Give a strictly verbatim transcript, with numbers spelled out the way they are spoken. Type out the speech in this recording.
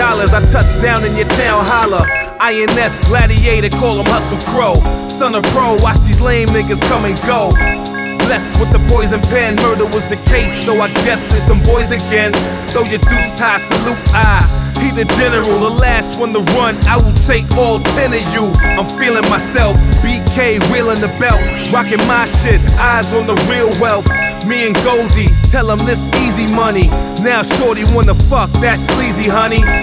dollars. I touch down in your town, holla. I N S Gladiator, call him Hustle Crow. Son of Pro, watch these lame niggas come and go. Blessed with the poison pen, murder was the case, so I guess it's them boys again. Throw your deuce high, salute I. He the general, the last one to run. I will take all ten of you. I'm feeling myself. B K wheeling the belt, rocking my shit. Eyes on the real wealth. Me and Goldie, tell him this easy money. Now shorty wanna fuck that sleazy honey.